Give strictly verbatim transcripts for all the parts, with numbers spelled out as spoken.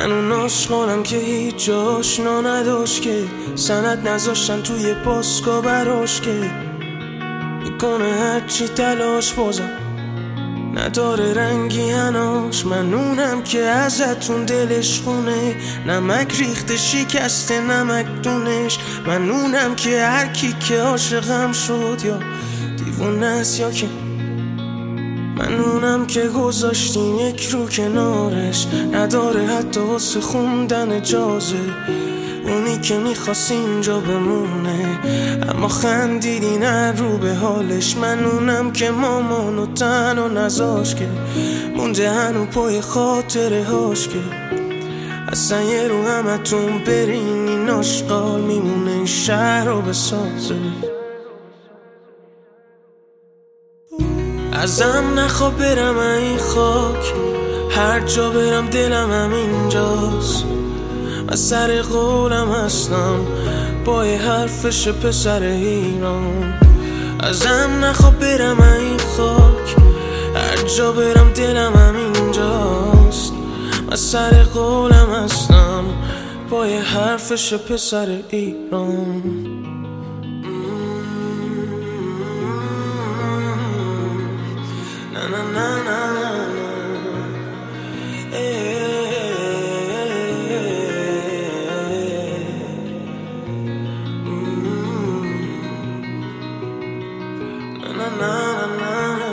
من اون عاشقانم که هیچ آشنا نداشت، که سند نذاشتن توی پاسکا براش، که میکنه هرچی تلاش بازم نداره رنگی هناش. من اونم که ازتون دلش خونه، نمک ریخته شکسته نمک دونش. من اونم که هر کی که عاشقم شد یا دیوونه است یا که من اونم که گذاشتیم یک رو کنارش، نداره حتی واسه خوندن اجازه. اونی که میخواست اینجا بمونه اما خندیدی نه رو به حالش. من اونم که مامانو تنها نذاش، که مونده هنو پای خاطره هاش، که اصلا یه رو همتون برین این آشغال میمونه این شهر رو بسازه. ازم نخوا برم این خاک، هر جا برم دلم هم اینجاست. من سر قولم هستم با یه حرفش پسر ایران. ازم نخوا برم این خاک، هر جا برم دلم هم اینجاست. من سر قولم هستم با یه حرفش پسر ایران. Na na na na na na na na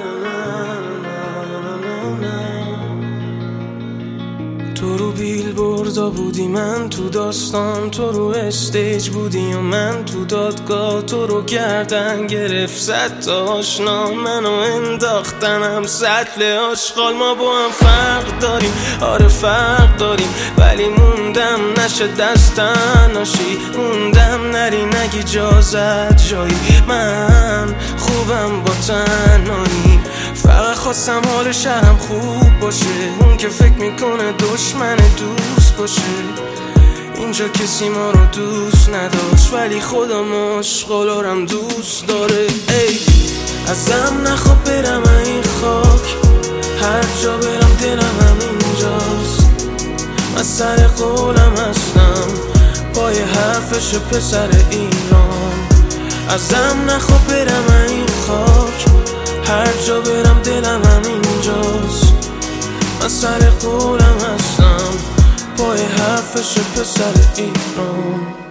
تو رو بیل بردا بودی، من تو داستان، تو رو استیج بودی و من تو دادگاه. تو رو گردن گرفت صد تا آشنا، منو انداختنم سطل آشغال. ما با هم فرق داریم، آره فرق داریم، ولی موندم نشه دستن ناشی. موندم نری نگی اجازت جایی، من خوبم با تنهایی. فقط خواستم حال شهرم خوب باشه، اون که فکر میکنه دشمن دوست باشه. اینجا کسی ما رو دوست نداشت، ولی خودم عاشقالارم دوست داره. ای ازم نخوا برم این خاک، هر جا برم دلم هم اینجاست. من سر قولم هستم با یه حرفش پسر ایران. ازم نخوا برم این خاک، هر جا برم دلم هم اینجاست. من سر قولم هستم با یه حرفش پسر ایران.